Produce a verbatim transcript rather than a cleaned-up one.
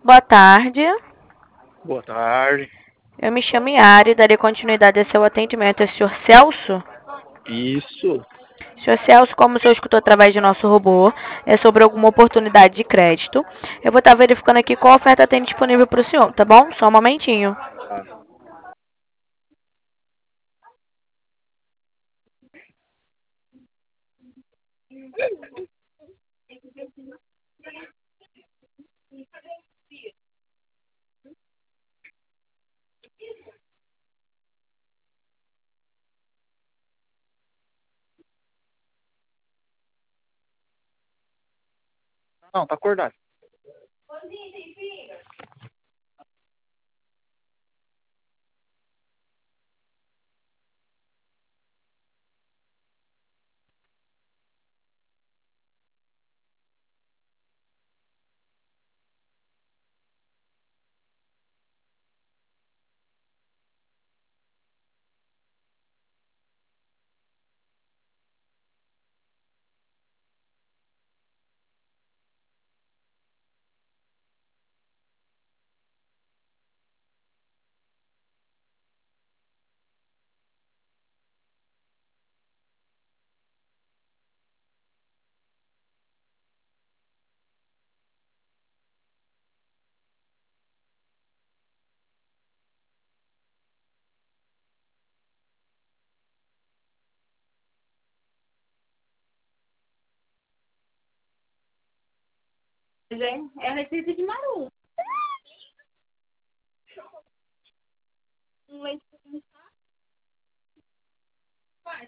Boa tarde. Boa tarde. Eu me chamo Yara e darei continuidade a seu atendimento. É o senhor Celso? Isso. senhor Celso, como o senhor escutou através de nosso robô, é sobre alguma oportunidade de crédito. Eu vou estar verificando aqui qual oferta tem disponível para o senhor, tá bom? Só um momentinho. Tá. Não, tá acordado. Gente, é a receita de Maru. Um leite condensado. Faz.